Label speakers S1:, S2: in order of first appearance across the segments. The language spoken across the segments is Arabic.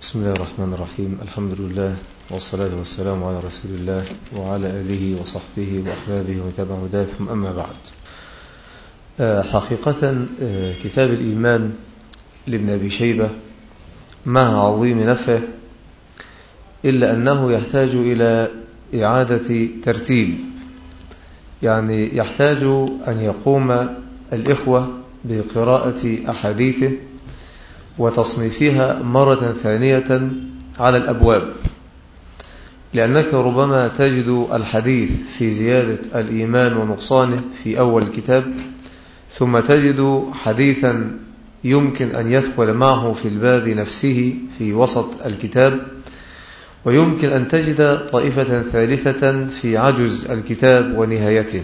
S1: بسم الله الرحمن الرحيم. الحمد لله والصلاة والسلام على رسول الله وعلى آله وصحبه وأحبابه وتبع هداه، ثم أما بعد. حقيقة كتاب الإيمان لابن أبي شيبة مع عظيم نفعه، إلا أنه يحتاج إلى إعادة ترتيب، يعني يحتاج أن يقوم الإخوة بقراءة أحاديثه وتصنيفها مرة ثانية على الأبواب، لأنك ربما تجد الحديث في زيادة الإيمان ونقصانه في أول الكتاب، ثم تجد حديثا يمكن أن يدخل معه في الباب نفسه في وسط الكتاب، ويمكن أن تجد طائفة ثالثة في عجز الكتاب ونهايته.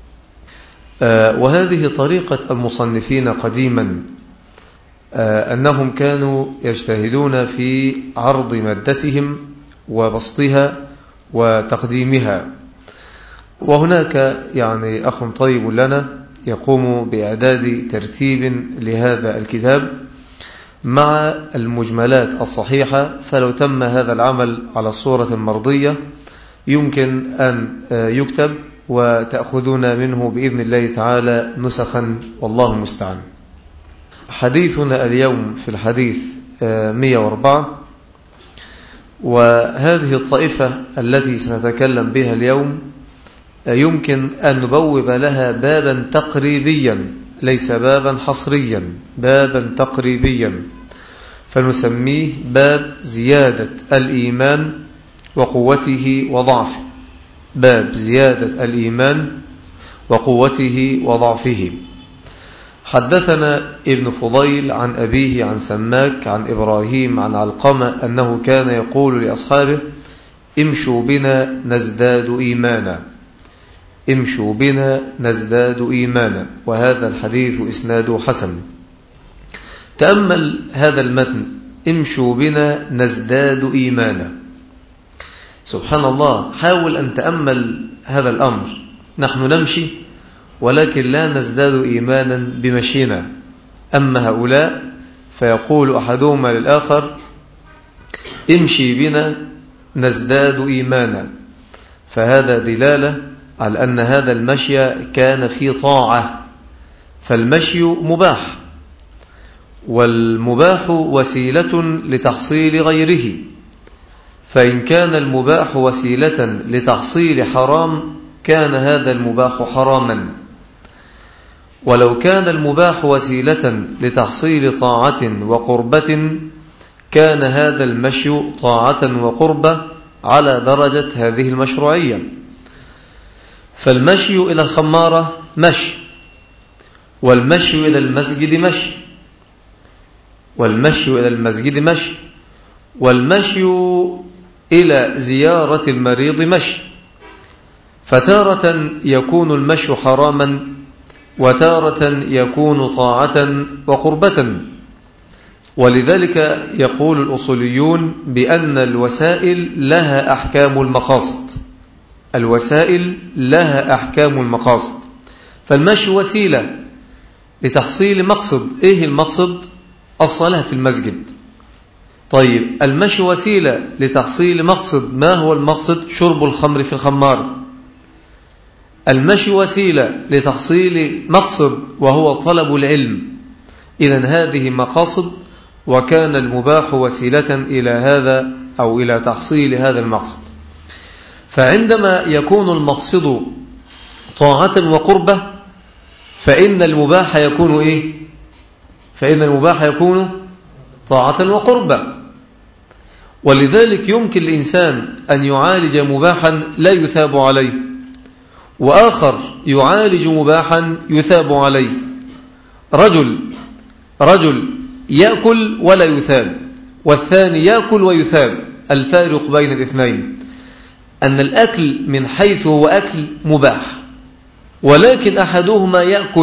S1: وهذه طريقة المصنفين قديما، أنهم كانوا يجتهدون في عرض مادتهم وبسطها وتقديمها. وهناك يعني أخ طيب لنا يقوم بإعداد ترتيب لهذا الكتاب مع المجملات الصحيحة، فلو تم هذا العمل على الصورة المرضية يمكن أن يكتب وتأخذون منه بإذن الله تعالى نسخا، والله المستعان. حديثنا اليوم في الحديث 104، وهذه الطائفة التي سنتكلم بها اليوم يمكن أن نبوب لها بابا تقريبيا، ليس بابا حصريا، بابا تقريبيا، فنسميه باب زيادة الإيمان وقوته وضعفه. باب زيادة الإيمان وقوته وضعفه. حدثنا ابن فضيل عن أبيه عن سماك عن إبراهيم عن علقمة أنه كان يقول لأصحابه: امشوا بنا نزداد إيمانا، امشوا بنا نزداد إيمانا. وهذا الحديث إسناده حسن. تأمل هذا المتن: امشوا بنا نزداد إيمانا. سبحان الله، حاول أن تأمل هذا الأمر. نحن نمشي ولكن لا نزداد إيمانا بمشينا. أما هؤلاء فيقول أحدهما للآخر: امشي بنا نزداد إيمانا. فهذا دلالة على أن هذا المشي كان في طاعة، فالمشي مباح، والمباح وسيلة لتحصيل غيره. فإن كان المباح وسيلة لتحصيل حرام كان هذا المباح حراما، ولو كان المباح وسيلة لتحصيل طاعة وقربة كان هذا المشي طاعة وقربة على درجة هذه المشروعية. فالمشي إلى الخمارة مشي، والمشي إلى المسجد مشي، والمشي إلى المسجد مشي، والمشي إلى زيارة المريض مشي. فتارة يكون المشي حراما، وتارة يكون طاعة وقربة. ولذلك يقول الأصوليون بأن الوسائل لها أحكام المقاصد. الوسائل لها أحكام المقاصد. فالمشي وسيلة لتحصيل مقصد. إيه المقصد؟ الصلاة في المسجد. طيب، المشي وسيلة لتحصيل مقصد. ما هو المقصد؟ شرب الخمر في الخمار. المشي وسيلة لتحصيل مقصد وهو طلب العلم. إذن هذه مقاصد، وكان المباح وسيلة إلى هذا أو إلى تحصيل هذا المقصد. فعندما يكون المقصد طاعة وقربة فإن المباح يكون إيه؟ فإن المباح يكون طاعة وقربة. ولذلك يمكن الإنسان أن يعالج مباحا لا يثاب عليه، وآخر يعالج مباحا يثاب عليه. رجل يأكل ولا يثاب، والثاني يأكل ويثاب. الفارق بين الاثنين أن الأكل من حيث هو أكل مباح، ولكن أحدهما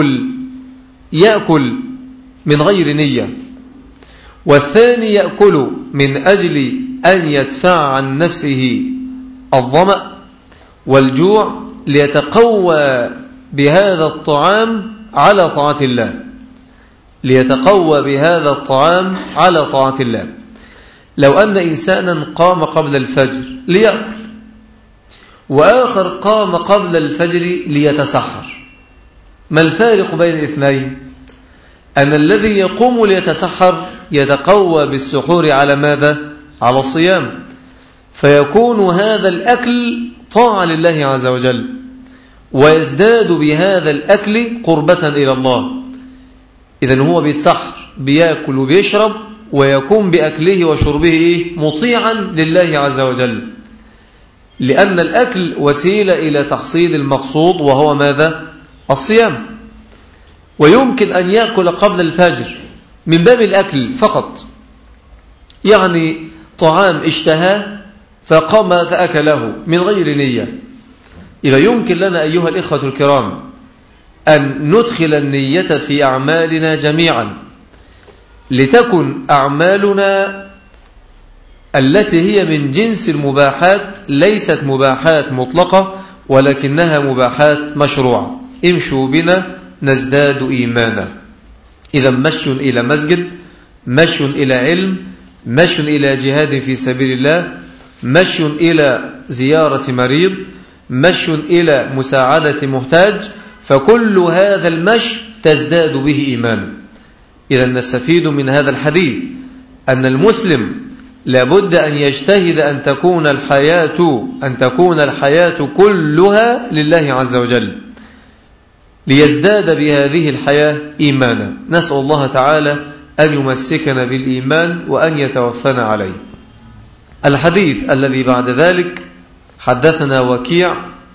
S1: يأكل من غير نية، والثاني يأكل من أجل أن يدفع عن نفسه الظمأ والجوع ليتقوى بهذا الطعام على طاعة الله، ليتقوى بهذا الطعام على طاعة الله. لو أن إنسانا قام قبل الفجر ليأكل، وآخر قام قبل الفجر ليتسحر، ما الفارق بين الاثنين؟ أن الذي يقوم ليتسحر يتقوى بالسحور على ماذا؟ على الصيام، فيكون هذا الأكل طاعة لله عز وجل، ويزداد بهذا الأكل قربة إلى الله. إذن هو بيتسحر، بيأكل وبيشرب، ويكون بأكله وشربه مطيعا لله عز وجل، لأن الأكل وسيلة إلى تحصيل المقصود، وهو ماذا؟ الصيام. ويمكن أن يأكل قبل الفجر من باب الأكل فقط، يعني طعام اشتهى فقام فأكله من غير نية. إذا يمكن لنا أيها الإخوة الكرام أن ندخل النية في أعمالنا جميعا، لتكن أعمالنا التي هي من جنس المباحات ليست مباحات مطلقة، ولكنها مباحات مشروعة. امشوا بنا نزداد إيمانا. إذا مشي إلى مسجد، مشي إلى علم، مشي إلى جهاد في سبيل الله، مشي إلى زيارة مريض، مشي إلى مساعدة محتاج، فكل هذا المشي تزداد به إيمانا. إذا نستفيد من هذا الحديث أن المسلم لابد أن يجتهد أن تكون الحياة كلها لله عز وجل، ليزداد بهذه الحياة إيمانا. نسأل الله تعالى أن يمسكنا بالإيمان وأن يتوفنا عليه. الحديث الذي بعد ذلك: حدثنا وكيع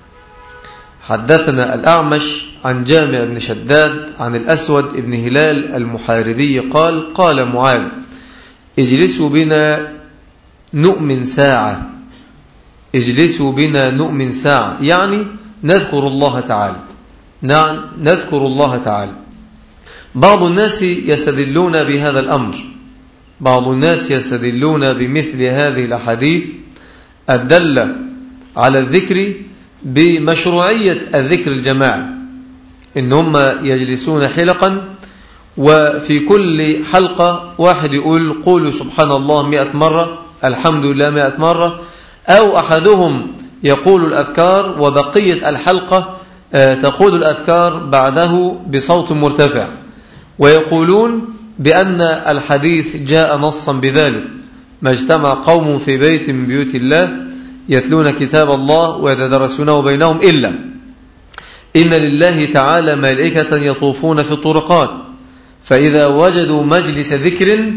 S1: حدثنا الأعمش عن جامع بن شداد عن الأسود بن هلال المحاربي قال: قال معاذ: اجلسوا بنا نؤمن ساعة. اجلسوا بنا نؤمن ساعة، يعني نذكر الله تعالى. نعم، نذكر الله تعالى. بعض الناس يستدلون بهذا الأمر، بعض الناس يستدلون بمثل هذه الأحاديث الدالة على الذكر بمشروعية الذكر الجماعي، إن هم يجلسون حلقا، وفي كل حلقة واحد يقول قولوا سبحان الله 100 مرة، الحمد لله 100 مرة، أو أحدهم يقول الأذكار وبقية الحلقة تقول الأذكار بعده بصوت مرتفع، ويقولون بأن الحديث جاء نصا بذلك: ما اجتمع قوم في بيت من بيوت الله يتلون كتاب الله ويتدرسونه بينهم إلا إن لله تعالى ملائكة يطوفون في الطرقات، فإذا وجدوا مجلس ذكر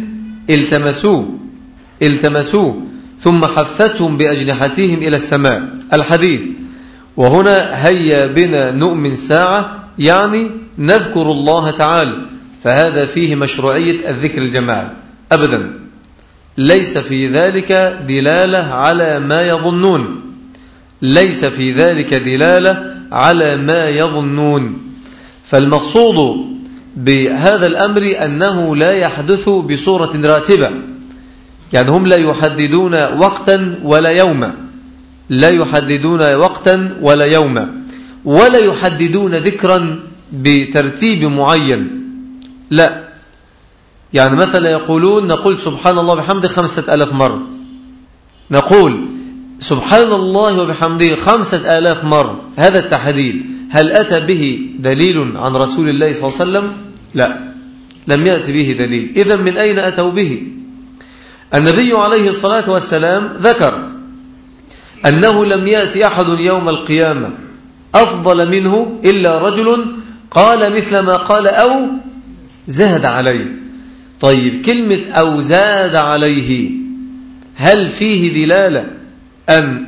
S1: التمسوه ثم حفتهم بأجنحتهم إلى السماء. الحديث. وهنا هيا بنا نؤمن ساعة، يعني نذكر الله تعالى، فهذا فيه مشروعية الذكر الجماعي. أبدا ليس في ذلك دلالة على ما يظنون، ليس في ذلك دلالة على ما يظنون. فالمقصود بهذا الأمر أنه لا يحدث بصورة راتبة، يعني هم لا يحددون وقتا ولا يوما، لا يحددون وقتا ولا يوما، ولا يحددون ذكرا بترتيب معين، لا. يعني مثلا يقولون نقول سبحان الله وبحمده 5000 مرة، نقول سبحان الله وبحمده 5000 مرة. هذا التحديد هل أتى به دليل عن رسول الله صلى الله عليه وسلم؟ لا، لم يأتي به دليل. إذن من أين أتوا به؟ النبي عليه الصلاة والسلام ذكر أنه لم يأتي أحد يوم القيامة أفضل منه إلا رجل قال مثل ما قال أو زاد عليه. طيب، كلمة أو زاد عليه هل فيه دلالة أن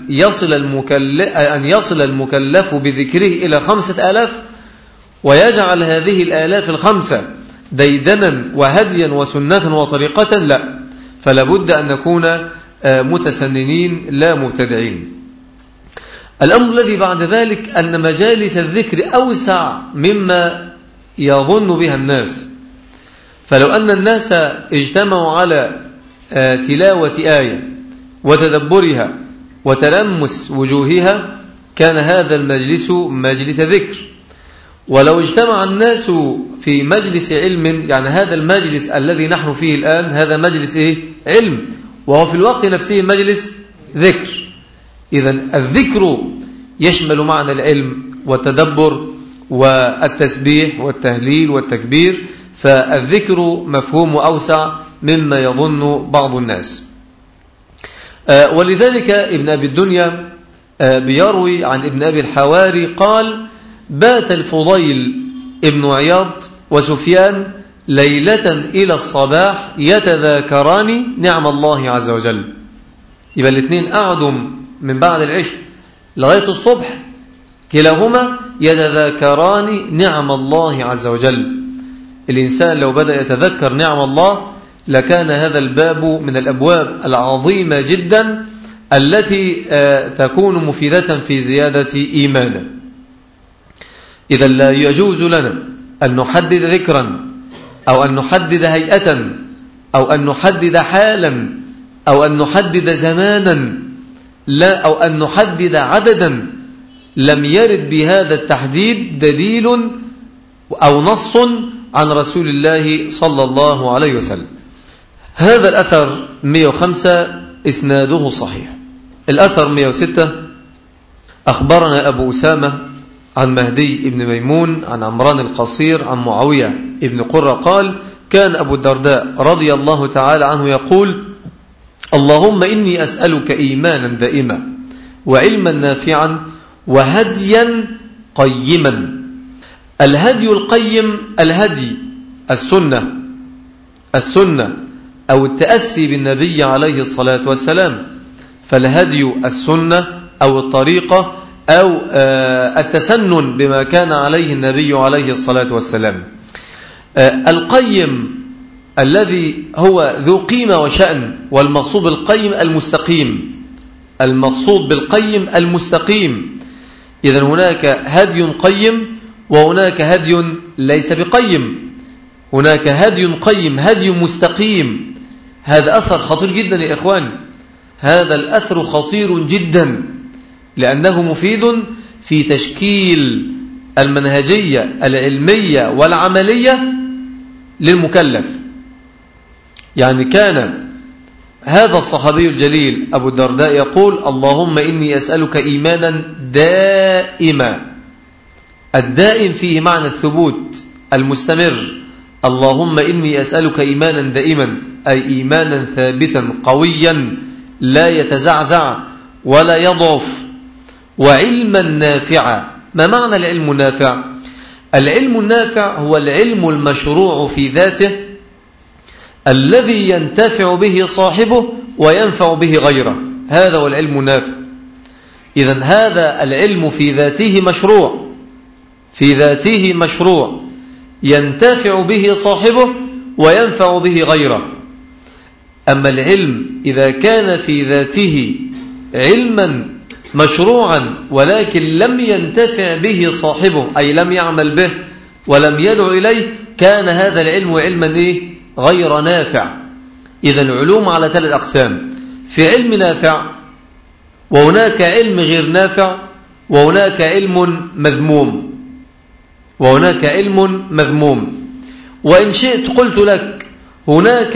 S1: يصل المكلف بذكره إلى 5000 ويجعل هذه الآلاف الخمسة ديدنا وهديا وسنة وطريقة؟ لا، فلا بد أن نكون متسننين لا مبتدعين. الأمر الذي بعد ذلك أن مجالس الذكر أوسع مما يظن بها الناس. فلو أن الناس اجتمعوا على تلاوة آية وتدبرها وتلمس وجوهها كان هذا المجلس مجلس ذكر. ولو اجتمع الناس في مجلس علم، يعني هذا المجلس الذي نحن فيه الآن هذا مجلس علم، وهو في الوقت نفسه مجلس ذكر. إذن الذكر يشمل معنى العلم والتدبر والتسبيح والتهليل والتكبير، فالذكر مفهوم أوسع مما يظن بعض الناس. ولذلك ابن أبي الدنيا بيروي عن ابن أبي الحواري قال: بات الفضيل ابن عياض وسفيان ليلة إلى الصباح يتذاكران نعم الله عز وجل. يبقى الاثنين قعدوا من بعد العشاء لغاية الصبح كلاهما يتذاكران نعم الله عز وجل. الإنسان لو بدأ يتذكر نعم الله لكان هذا الباب من الأبواب العظيمة جدا التي تكون مفيدة في زيادة إيمانه. إذا لا يجوز لنا أن نحدد ذكرا أو أن نحدد هيئة أو أن نحدد حالا أو أن نحدد زمانا لا أو أن نحدد عددا لم يرد بهذا التحديد دليل أو نص عن رسول الله صلى الله عليه وسلم. هذا الأثر 105 إسناده صحيح. الأثر 106 أخبرنا أبو أسامة عن مهدي بن ميمون عن عمران القصير عن معاوية ابن قرة قال: كان أبو الدرداء رضي الله تعالى عنه يقول: اللهم إني أسألك إيمانا دائما وعلما نافعا وهديا قيما. الهدي القيم الهدي السنة أو التأسي بالنبي عليه الصلاة والسلام، فالهدي السنة أو الطريقة أو التسنن بما كان عليه النبي عليه الصلاة والسلام. القيم الذي هو ذو قيمة وشأن، والمقصود بالقيم المستقيم، المقصود بالقيم المستقيم. إذن هناك هدي قيم وهناك هدي ليس بقيم، هناك هدي قيم هدي مستقيم. هذا أثر خطير جدا يا إخوان، هذا الأثر خطير جدا لأنه مفيد في تشكيل المنهجية العلمية والعملية للمكلف. يعني كان هذا الصحابي الجليل أبو الدرداء يقول: اللهم إني أسألك إيمانا دائما. الدائم فيه معنى الثبوت المستمر. اللهم إني أسألك إيمانا دائما أي إيمانا ثابتا قويا لا يتزعزع ولا يضعف، وعلما نافعا. ما معنى العلم النافع؟ العلم النافع هو العلم المشروع في ذاته الذي ينتفع به صاحبه وينفع به غيره، هذا هو العلم النافع. إذن هذا العلم في ذاته مشروع، في ذاته مشروع ينتفع به صاحبه وينفع به غيره. أما العلم إذا كان في ذاته علما مشروعا ولكن لم ينتفع به صاحبه أي لم يعمل به ولم يدعو إليه، كان هذا العلم علما غير نافع. إذا العلوم على 3 أقسام: في علم نافع، وهناك علم غير نافع، وهناك علم مذموم، وهناك علم مذموم. وإن شئت قلت لك هناك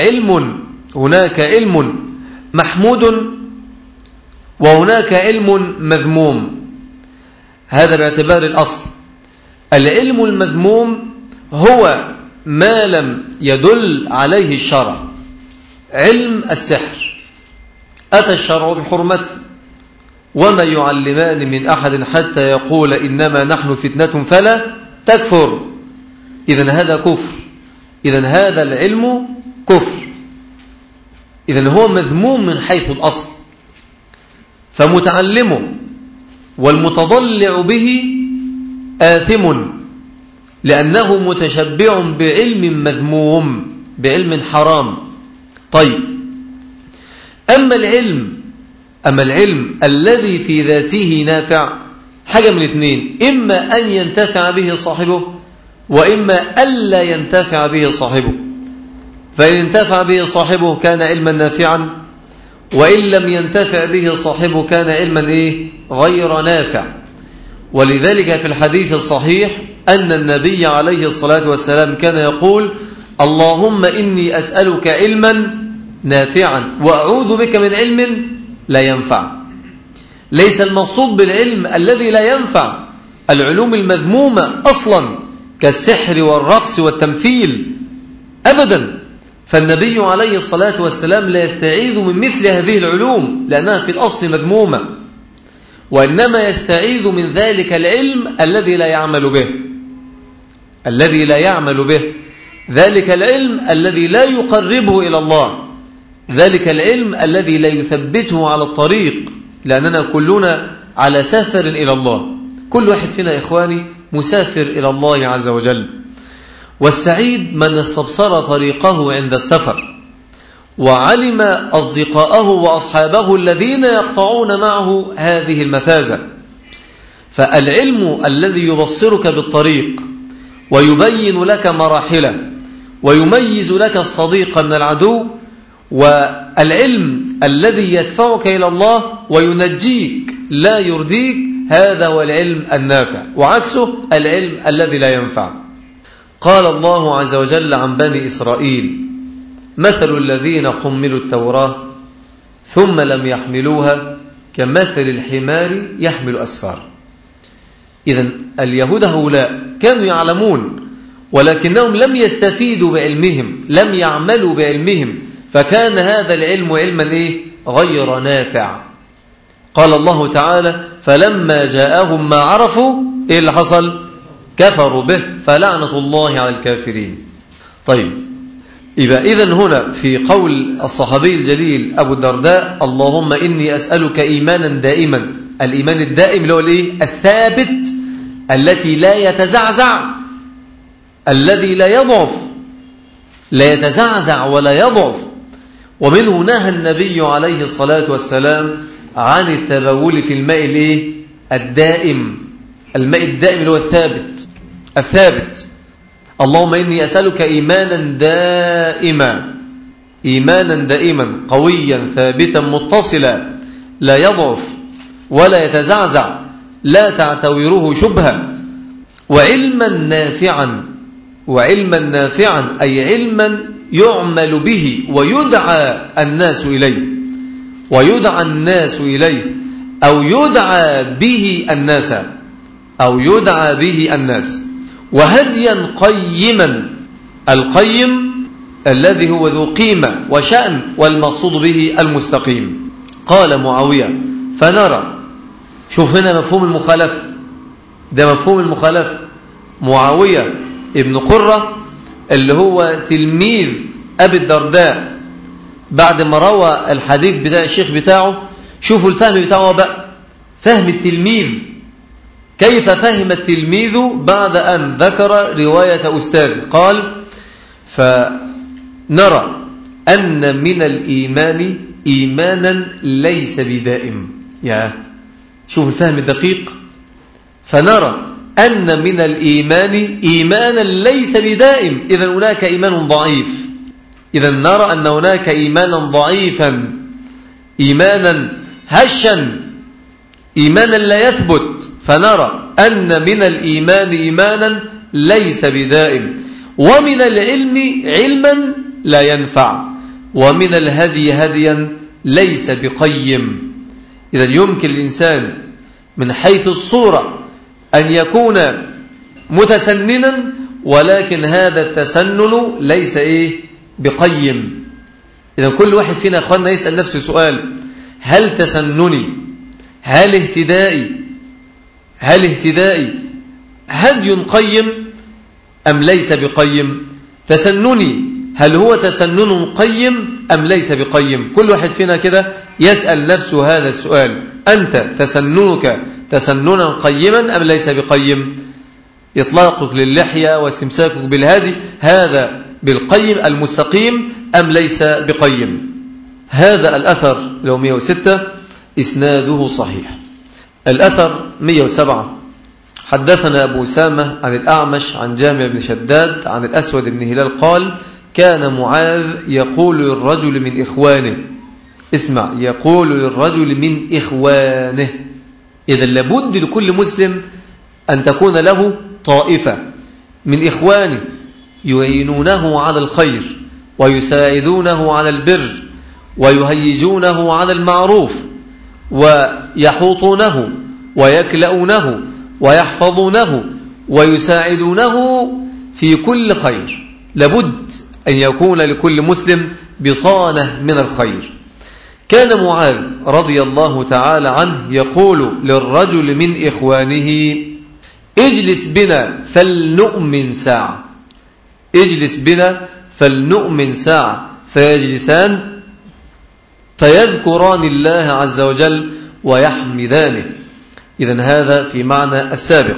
S1: علم محمود وهناك علم مذموم. هذا باعتبار الأصل. العلم المذموم هو ما لم يدل عليه الشرع. علم السحر أتى الشرع بحرمته، وما يعلمان من أحد حتى يقول إنما نحن فتنة فلا تكفر. إذن هذا كفر، إذن هذا العلم كفر، إذن هو مذموم من حيث الأصل. فمتعلمه والمتضلع به آثم لأنه متشبع بعلم مذموم، بعلم حرام. طيب، أما العلم الذي في ذاته نافع، حاجة من 2: إما أن ينتفع به صاحبه وإما ألا ينتفع به صاحبه. فإن انتفع به صاحبه كان علما نافعا، وإن لم ينتفع به صاحبه كان علما غير نافع. ولذلك في الحديث الصحيح أن النبي عليه الصلاة والسلام كان يقول: اللهم إني أسألك علما نافعا وأعوذ بك من علم لا ينفع. ليس المقصود بالعلم الذي لا ينفع العلوم المذمومة أصلا كالسحر والرقص والتمثيل أبدا، فالنبي عليه الصلاة والسلام لا يستعيذ من مثل هذه العلوم لأنها في الأصل مذمومة، وإنما يستعيذ من ذلك العلم الذي لا يعمل به، الذي لا يعمل به، ذلك العلم الذي لا يقربه إلى الله، ذلك العلم الذي لا يثبته على الطريق، لأننا كلنا على سفر إلى الله، كل واحد فينا إخواني مسافر إلى الله عز وجل. والسعيد من استبصر طريقه عند السفر وعلم أصدقاءه وأصحابه الذين يقطعون معه هذه المفازة. فالعلم الذي يبصرك بالطريق ويبين لك مراحله ويميز لك الصديق من العدو، والعلم الذي يدفعك إلى الله وينجيك لا يرديك، هذا هو العلم النافع، وعكسه العلم الذي لا ينفع. قال الله عز وجل عن بني إسرائيل: مثل الذين حملوا التوراة ثم لم يحملوها كمثل الحمار يحمل أسفار. إذن اليهود هؤلاء كانوا يعلمون ولكنهم لم يستفيدوا بعلمهم، لم يعملوا بعلمهم، فكان هذا العلم علما غير نافع. قال الله تعالى: فلما جاءهم ما عرفوا اللي حصل؟ كفروا به، فلعنة الله على الكافرين. طيب، يبقى إذن هنا في قول الصحابي الجليل أبو الدرداء: اللهم إني أسألك إيمانا دائما. الإيمان الدائم اللي هو الثابت التي لا يتزعزع، الذي لا يضعف، لا يتزعزع ولا يضعف. ومنه نهى النبي عليه الصلاة والسلام عن التبول في الماء الدائم، الماء الدائم اللي هو الثابت. اللهم إني أسألك إيمانا دائما، إيمانا دائما قويا ثابتا متصلا لا يضعف ولا يتزعزع، لا تعتوره شبهة، وعلما نافعا. وعلما نافعا أي علما يعمل به ويدعى الناس إليه، ويدعى الناس إليه، أو يدعى به الناس، أو يدعى به الناس. وهديا قيما، القيم الذي هو ذو قيمة وشأن، والمقصود به المستقيم. قال معاوية: فنرى. شوف هنا مفهوم المخالفة، ده مفهوم المخالفة. معاوية ابن قرة اللي هو تلميذ أبي الدرداء، بعد ما روى الحديث بتاع الشيخ بتاعه، شوفوا الفهم بتاعه بقى، فهم التلميذ، كيف فهم التلميذ بعد أن ذكر رواية أستاذه. قال: فنرى أن من الإيمان إيمانا ليس بدائم. شوف الفهم الدقيق، فنرى أن من الإيمان إيمانا ليس بدائم، إذن هناك إيمان ضعيف، إذن نرى أن هناك إيمانا ضعيفا، إيمانا هشا، إيمانا لا يثبت. فنرى أن من الإيمان إيمانا ليس بدائم، ومن العلم علما لا ينفع، ومن الهدي هديا ليس بقيم. إذن يمكن الإنسان من حيث الصورة أن يكون متسننا، ولكن هذا التسنن ليس بقيم. إذن كل واحد فينا أخواننا يسأل نفسه سؤال: هل تسنني، هل اهتدائي هدي قيم أم ليس بقيم؟ تسنني هل هو تسنن قيم أم ليس بقيم؟ كل واحد فينا كده يسأل نفسه هذا السؤال: أنت تسننك تسننا قيما أم ليس بقيم؟ إطلاقك للحية واستمساكك بالهدي هذا بالقيم المستقيم أم ليس بقيم؟ هذا الأثر لو 106 إسناده صحيح. الأثر 107: حدثنا أبو أسامة عن الأعمش عن جامع بن شداد عن الأسود بن هلال قال: كان معاذ يقول للرجل من إخوانه، اسمع، يقول للرجل من إخوانه. إذا لابد لكل مسلم أن تكون له طائفة من إخوانه يعينونه على الخير ويساعدونه على البر ويهيجونه على المعروف ويحوطونه ويكلؤونه ويحفظونه ويساعدونه في كل خير. لابد أن يكون لكل مسلم بطانة من الخير. كان معاذ رضي الله تعالى عنه يقول للرجل من إخوانه: اجلس بنا فلنؤمن ساعة، اجلس بنا فلنؤمن ساعة، فيجلسان فيذكران الله عز وجل ويحمدانه. إذن هذا في معنى السابق.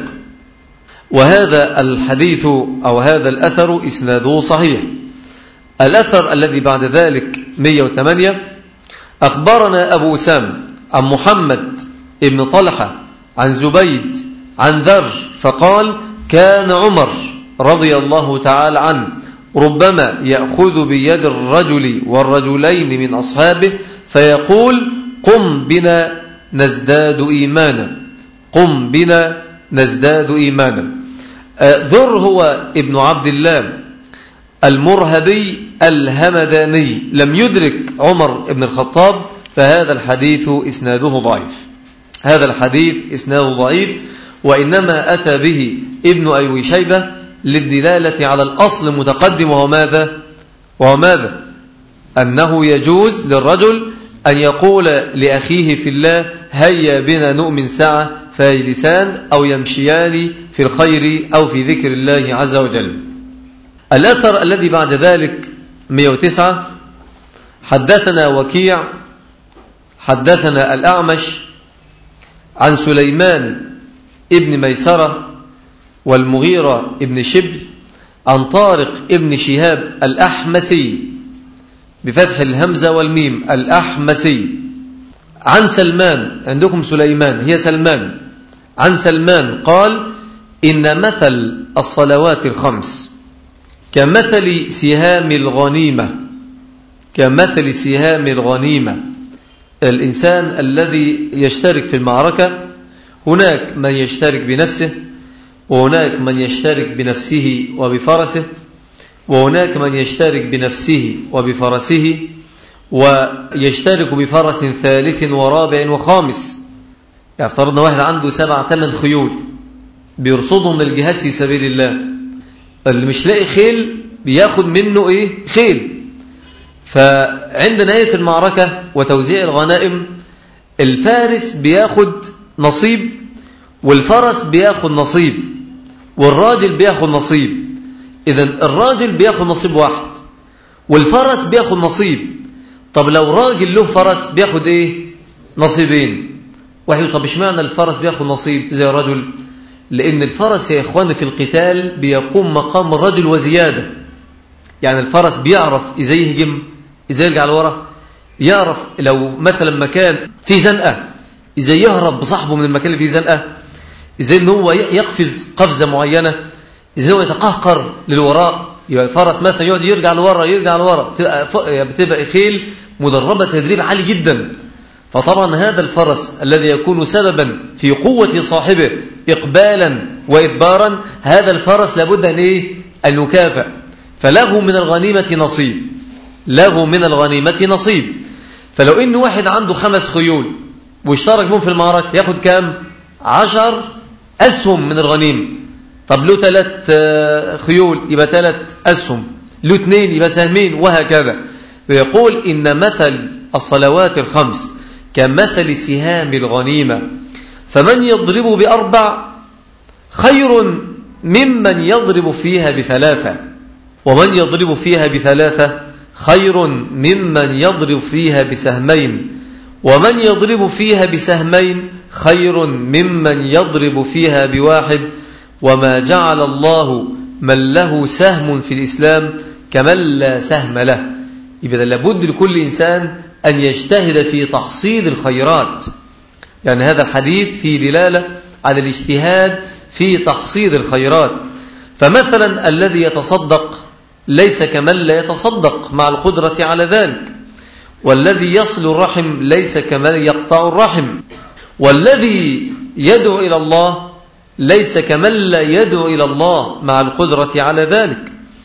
S1: وهذا الحديث أو هذا الأثر إسناده صحيح. الأثر الذي بعد ذلك 108: أخبرنا أبو أسامة عن محمد ابن طلحة عن زبيد عن ذر فقال: كان عمر رضي الله تعالى عنه ربما يأخذ بيد الرجل والرجلين من أصحابه فيقول: قم بنا نزداد إيمانا، قم بنا نزداد إيمانا. ذر هو ابن عبد الله المرهبي الهمداني، لم يدرك عمر بن الخطاب، فهذا الحديث إسناده ضعيف. هذا الحديث إسناده ضعيف، وإنما أتى به ابن أبي شيبة للدلالة على الأصل المتقدم، وهو ماذا؟ أنه يجوز للرجل أن يقول لأخيه في الله: هيا بنا نؤمن ساعة، فيجلسان أو يمشيان في الخير أو في ذكر الله عز وجل. الأثر الذي بعد ذلك 109: حدثنا وكيع حدثنا الأعمش عن سليمان ابن ميسرة والمغيرة ابن شبل عن طارق ابن شهاب الأحمسي بفتح الهمزة والميم الأحمسي عن سلمان، عندكم سليمان، هي سلمان، عن سلمان قال: إن مثل الصلوات الخمس كمثل سهام الغنيمة، كمثل سهام الغنيمة. الإنسان الذي يشترك في المعركة، هناك من يشترك بنفسه، وهناك من يشترك بنفسه وبفرسه، وهناك من يشترك بنفسه وبفرسه، ويشترك بفرس ثالث ورابع وخامس. يعني افترضنا واحد عنده 7-8 خيول بيرصدهم للجهاد في سبيل الله، اللي مش لاقي خيل بياخد منه ايه؟ خيل. فعند نهاية المعركة وتوزيع الغنائم، الفارس بياخد نصيب، والفرس بياخد نصيب، والراجل بياخد نصيب. إذن الراجل بياخد نصيب واحد، والفرس بياخد نصيب. طب لو راجل له فرس بياخد ايه؟ نصيبين. واحد: طب اشمعنى الفرس بياخد نصيب زي الرجل؟ لأن الفرس يا إخواني في القتال بيقوم مقام الرجل وزيادة. يعني الفرس بيعرف إزاي يهجم، إزاي يرجع لورا، يعرف لو مثلا مكان فيه زنقة إزاي يهرب بصاحبه من المكان اللي فيه زنقة، إزاي إن هو يقفز قفزة معينة، إزاي هو يتقهقر للوراء. يبقى الفرس مثلا يقعد يرجع لورا، بتبقى خيل مدربة تدريب عالي جدا. فطبعا هذا الفرس الذي يكون سببا في قوة صاحبه إقبالا وإدبارا، هذا الفرس لابد أن يكافئ، فله من الغنيمة نصيب، له من الغنيمة نصيب. فلو إن واحد عنده 5 خيول واشترك بهم في المعركة، ياخد كام؟ 10 أسهم من الغنيمة. طب له 3 خيول يبقى 3 أسهم، له 2 يبقى سهمين، وهكذا. ويقول: إن مثل الصلوات الخمس كمثل سهام الغنيمة، فمن يضرب ب4 خير ممن يضرب فيها ب3، ومن يضرب فيها ب3 خير ممن يضرب فيها بسهمين، ومن يضرب فيها بسهمين خير ممن يضرب فيها ب1. وما جعل الله من له سهم في الإسلام كمن لا سهم له. يبقى لابد لكل إنسان أن يجتهد في تحصيل الخيرات. يعني هذا الحديث فيه دلالة على الاجتهاد في تحصيل الخيرات. فمثلا الذي يتصدق ليس كمن لا يتصدق مع القدرة على ذلك، والذي يصل الرحم ليس كمن يقطع الرحم، والذي يدعو إلى الله ليس كمن لا يدعو إلى الله مع القدرة على ذلك،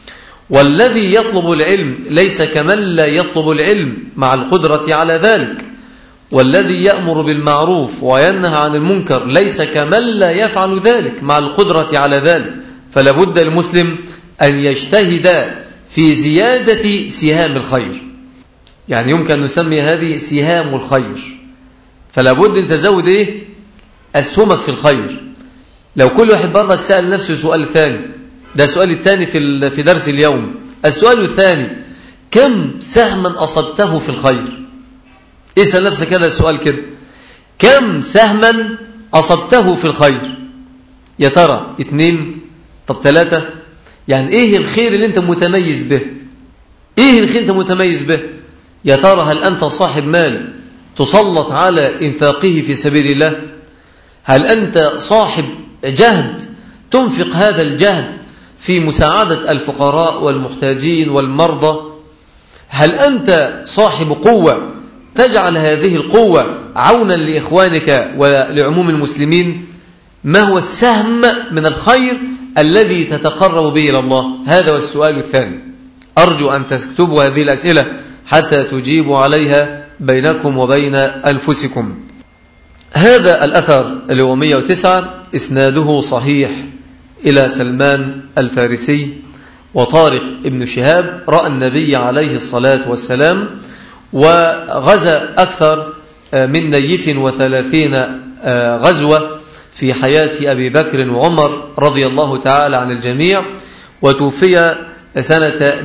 S1: والذي يطلب العلم ليس كمن لا يطلب العلم مع القدرة على ذلك، والذي يأمر بالمعروف وينهى عن المنكر ليس كمن لا يفعل ذلك مع القدرة على ذلك. فلا بد المسلم أن يجتهد في زيادة سهام الخير، يعني يمكن أن نسمي هذه سهام الخير. فلا بد أن تزود أسهمك في الخير. لو كل واحد برضك سأل نفسه سؤال ثاني، ده سؤال الثاني في درس اليوم. السؤال الثاني: كم سهما أصبته في الخير؟ اسأل نفسك هذا السؤال كده، كم سهما أصبته في الخير؟ يا ترى 2؟ طب 3؟ يعني ايه الخير اللي انت متميز به؟ ايه الخير انت متميز به؟ يا ترى هل أنت صاحب مال تسلط على إنفاقه في سبيل الله؟ هل أنت صاحب جهد تنفق هذا الجهد في مساعدة الفقراء والمحتاجين والمرضى؟ هل أنت صاحب قوة تجعل هذه القوة عونا لإخوانك ولعموم المسلمين؟ ما هو السهم من الخير الذي تتقرب به إلى الله؟ هذا هو السؤال الثاني. أرجو أن تكتبوا هذه الأسئلة حتى تجيبوا عليها بينكم وبين أنفسكم. هذا الأثر اللي هو 109 إسناده صحيح إلى سلمان الفارسي وطارق ابن شهاب رأى النبي عليه الصلاة والسلام وغزا أكثر من 30 غزوة في حياة أبي بكر وعمر رضي الله تعالى عن الجميع، وتوفي سنة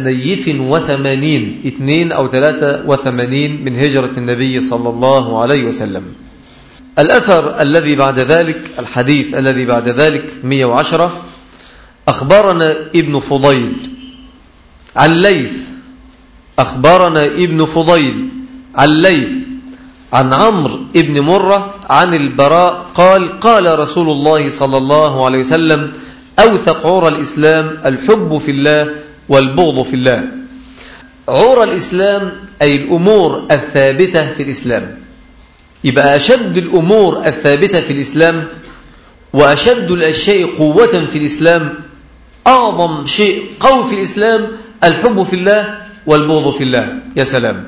S1: 82 أو 83 من هجرة النبي صلى الله عليه وسلم. الأثر الذي بعد ذلك، الحديث الذي بعد ذلك 110: أخبرنا ابن فضيل عن ليث، أخبرنا ابن فضيل عن ليث عن عمرو ابن مرة عن البراء قال: قال رسول الله صلى الله عليه وسلم: أوثق عرى الإسلام الحب في الله والبغض في الله. عرى الإسلام أي الأمور الثابتة في الإسلام. يبقى أشد الأمور الثابتة في الإسلام وأشد الأشياء قوة في الإسلام، أعظم شيء قوي في الإسلام الحب في الله والبغض في الله. يا سلام،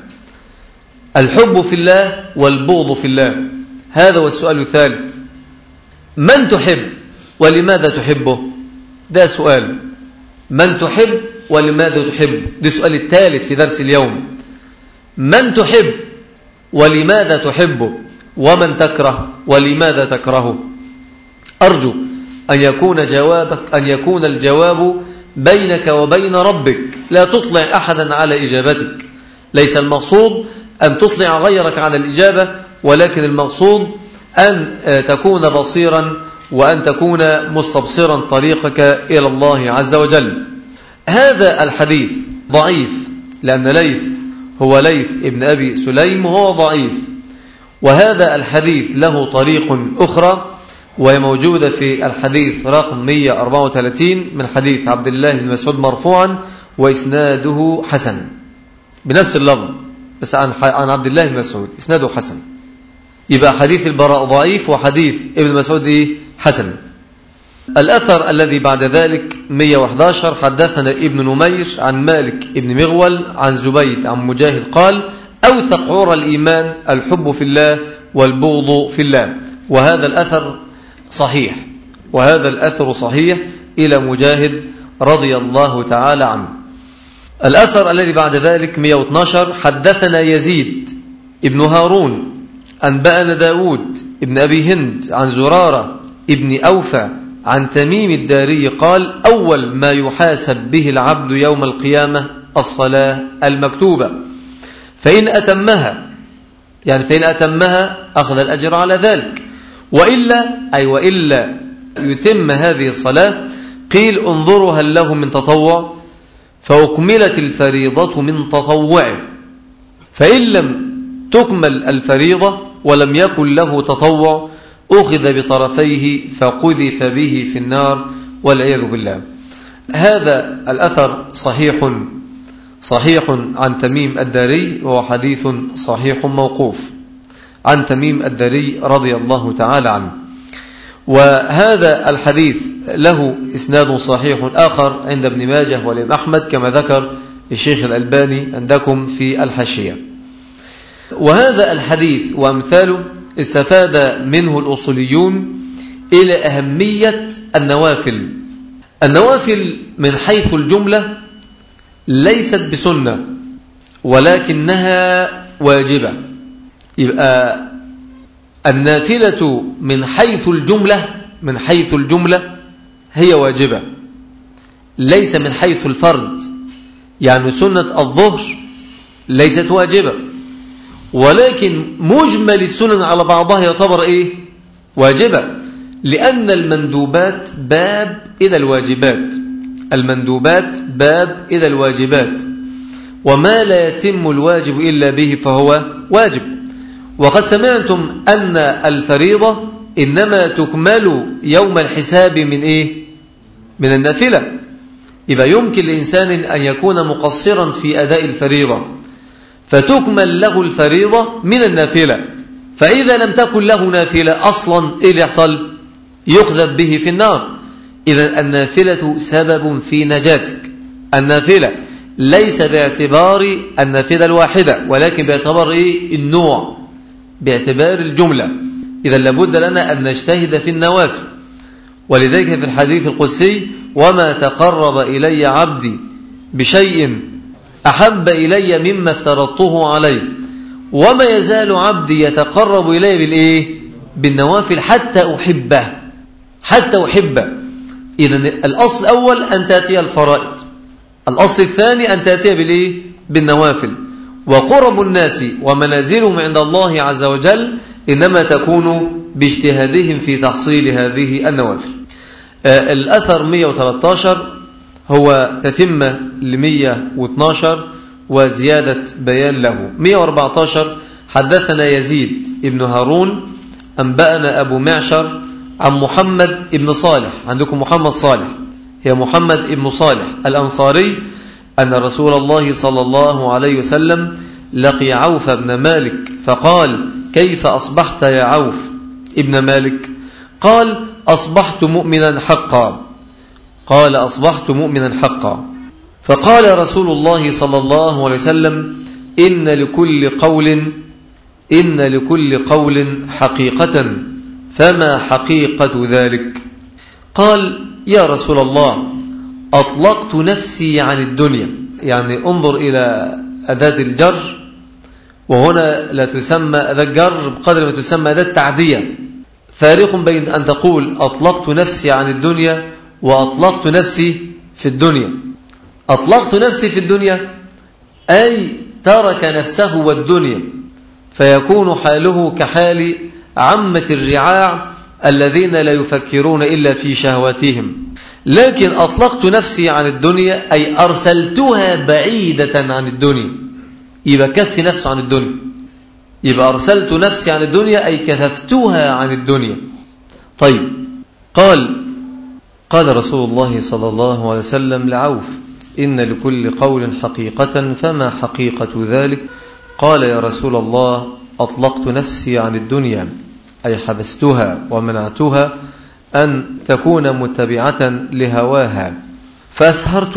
S1: الحب في الله والبغض في الله. هذا هو السؤال الثالث: من تحب ولماذا تحبه؟ ده سؤال. من تحب ولماذا تحب؟ ده السؤال الثالث في درس اليوم. من تحب ولماذا تحبه؟ ومن تكره ولماذا تكرهه؟ أرجو أن يكون الجواب بينك وبين ربك، لا تطلع أحدا على إجابتك. ليس المقصود أن تطلع غيرك على الإجابة، ولكن المقصود أن تكون بصيرا وأن تكون مستبصرا طريقك إلى الله عز وجل. هذا الحديث ضعيف لأن ليث هو ليث ابن أبي سليم وهو ضعيف، وهذا الحديث له طريق أخرى وهي موجودة في الحديث رقم 134 من حديث عبد الله بن مسعود مرفوعا وإسناده حسن بنفس اللفظ، بس عن عبد الله بن مسعود إسناده حسن. يبقى حديث البراء ضعيف وحديث ابن مسعود حسن. الأثر الذي بعد ذلك 111: حدثنا ابن نمير عن مالك ابن مغول عن زبيد عن مجاهد قال: أوثق عرى الإيمان الحب في الله والبغض في الله. وهذا الأثر صحيح، وهذا الأثر صحيح إلى مجاهد رضي الله تعالى عنه. الأثر الذي بعد ذلك 112: حدثنا يزيد ابن هارون أنبأنا داود ابن أبي هند عن زرارة ابن أوفى عن تميم الداري قال: أول ما يحاسب به العبد يوم القيامة الصلاة المكتوبة، فإن أتمها أخذ الأجر على ذلك، وإلا يتم هذه الصلاة قيل: انظروا هل له من تطوع، فأكملت الفريضة من تطوعه، فإن لم تكمل الفريضة ولم يكن له تطوع أخذ بطرفيه فقذف به في النار والعياذ بالله. هذا الأثر صحيح عن تميم الداري، وهو حديث صحيح موقوف عن تميم الداري رضي الله تعالى عنه. وهذا الحديث له إسناد صحيح آخر عند ابن ماجه والإمام أحمد كما ذكر الشيخ الألباني عندكم في الحاشية. وهذا الحديث وأمثاله استفاد منه الأصوليون إلى أهمية النوافل. النوافل من حيث الجملة ليست بسنة ولكنها واجبة. يبقى النافلة من حيث الجملة هي واجبة، ليس من حيث الفرد. يعني سنة الظهر ليست واجبة، ولكن مجمل السنن على بعضها يعتبر واجبة، لأن المندوبات باب إلى الواجبات، وما لا يتم الواجب إلا به فهو واجب. وقد سمعتم أن الفريضة إنما تكمل يوم الحساب من النافلة. يبقى يمكن لإنسان أن يكون مقصرا في أداء الفريضة فتكمل له الفريضة من النافلة، فإذا لم تكن له نافلة أصلا اللي يحصل؟ يقذف به في النار. إذا النافلة سبب في نجاتك. النافلة ليس باعتبار النافلة الواحدة، ولكن باعتبار النوع، باعتبار الجملة. إذا لابد لنا أن نجتهد في النوافل. ولذلك في الحديث القدسي: وما تقرب إلي عبدي بشيء أحب إلي مما افترضته عليه، وما يزال عبدي يتقرب إلي بالنوافل حتى أحبه. إذا الأصل الأول أن تأتي الفرائض، الأصل الثاني أن تأتي بالنوافل. وقرب الناس ومنازلهم عند الله عز وجل إنما تكون باجتهادهم في تحصيل هذه النوافل. الأثر 113 هو تتمة 112 وزيادة بيان له. 114: حدثنا يزيد ابن هارون أنبأنا أبو معشر عن محمد ابن صالح. عندكم محمد صالح، هي محمد ابن صالح الأنصاري، أن رسول الله صلى الله عليه وسلم لقي عوف بن مالك فقال: كيف أصبحت يا عوف ابن مالك؟ قال: أصبحت مؤمنا حقا. فقال رسول الله صلى الله عليه وسلم: إن لكل قول حقيقة، فما حقيقة ذلك؟ قال: يا رسول الله، أطلقت نفسي عن الدنيا. يعني انظر إلى أداة الجر، وهنا لا تسمى أداة جر بقدر ما تسمى أداة تعدية. فارق بين أن تقول أطلقت نفسي عن الدنيا وأطلقت نفسي في الدنيا. أطلقت نفسي في الدنيا أي ترك نفسه والدنيا، فيكون حاله كحال عامة الرعاع الذين لا يفكرون إلا في شهواتهم. لكن أطلقت نفسي عن الدنيا أي أرسلتها بعيدة عن الدنيا، يبقى كف نفسه عن الدنيا. يبقى أرسلت نفسي عن الدنيا أي كففتها عن الدنيا. طيب، قال رسول الله صلى الله عليه وسلم لعوف: إن لكل قول حقيقة، فما حقيقة ذلك؟ قال: يا رسول الله، أطلقت نفسي عن الدنيا أي حبستها ومنعتها أن تكون متبعة لهواها، فأسهرت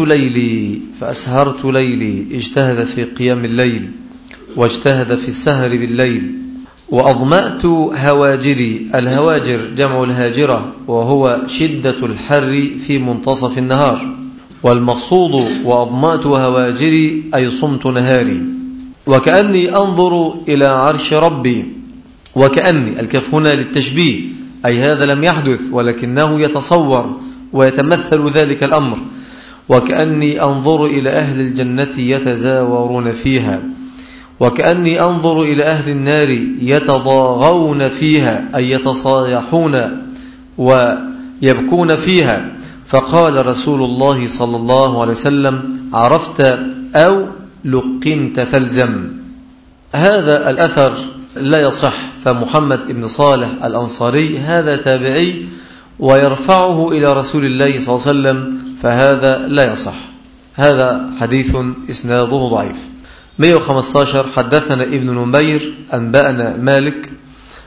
S1: ليلي، اجتهد في قيام الليل واجتهد في السهر بالليل، وأظمأت هواجري. الهواجر جمع الهاجرة، وهو شدة الحر في منتصف النهار. والمقصود وأظمأت هواجري أي صمت نهاري، وكأني أنظر إلى عرش ربي. وكأني، الكاف هنا للتشبيه، أي هذا لم يحدث ولكنه يتصور ويتمثل ذلك الأمر. وكأني أنظر إلى أهل الجنة يتزاورون فيها، وكأني أنظر إلى أهل النار يتضاغون فيها أي يتصايحون ويبكون فيها. فقال رسول الله صلى الله عليه وسلم: عرفت أو لقنت فالزم. هذا الأثر لا يصح. فمحمد بن صالح الأنصاري هذا تابعي ويرفعه إلى رسول الله صلى الله عليه وسلم، فهذا لا يصح. هذا حديث إسناده ضعيف. 115: حدثنا ابن نمير أنبأنا مالك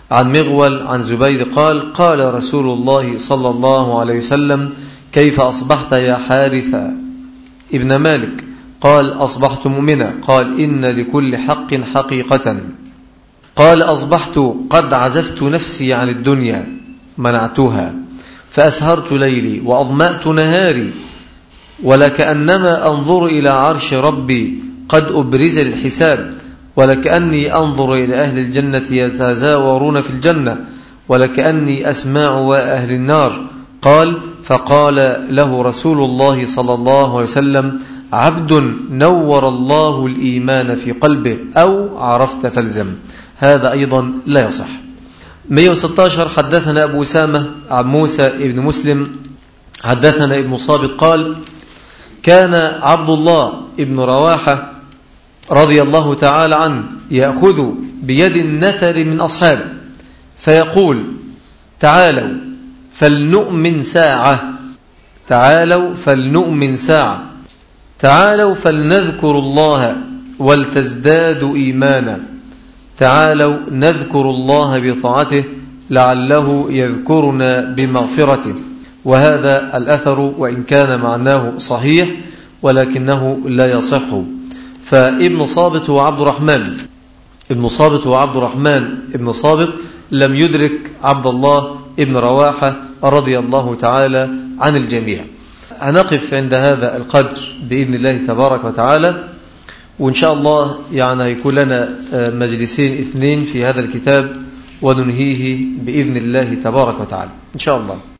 S1: عن مغول عن زبيد قال قال رسول الله صلى الله عليه وسلم كيف أصبحت يا حارث ابن مالك؟ قال أصبحت مؤمنا. قال إن لكل حق حقيقة. قال أصبحت قد عزفت نفسي عن الدنيا منعتها فأسهرت ليلي وأظمأت نهاري ولكأنما أنظر إلى عرش ربي قد أبرز للحساب ولكأني أنظر إلى أهل الجنة يتزاورون في الجنة ولكأني أسمع وأهل النار. قال فقال له رسول الله صلى الله عليه وسلم عبد نور الله الإيمان في قلبه أو عرفت فالزم. هذا أيضا لا يصح. 116 حدثنا أبو أسامة عن موسى ابن مسلم حدثنا ابن صابت قال كان عبد الله ابن رواحة رضي الله تعالى عنه يأخذ بيد النفر من أصحابه فيقول تعالوا فلنؤمن ساعة، تعالوا فلنؤمن ساعة، تعالوا فلنذكر الله ولتزدادوا إيمانا، تعالوا نذكر الله بطاعته لعله يذكرنا بمغفرته. وهذا الأثر وإن كان معناه صحيح ولكنه لا يصح. فابن صابت وعبد الرحمن ابن صابت لم يدرك عبد الله ابن رواحة رضي الله تعالى عن الجميع. هنقف عند هذا القدر بإذن الله تبارك وتعالى، وإن شاء الله هيكون لنا مجلسين 2 في هذا الكتاب وننهيه بإذن الله تبارك وتعالى إن شاء الله.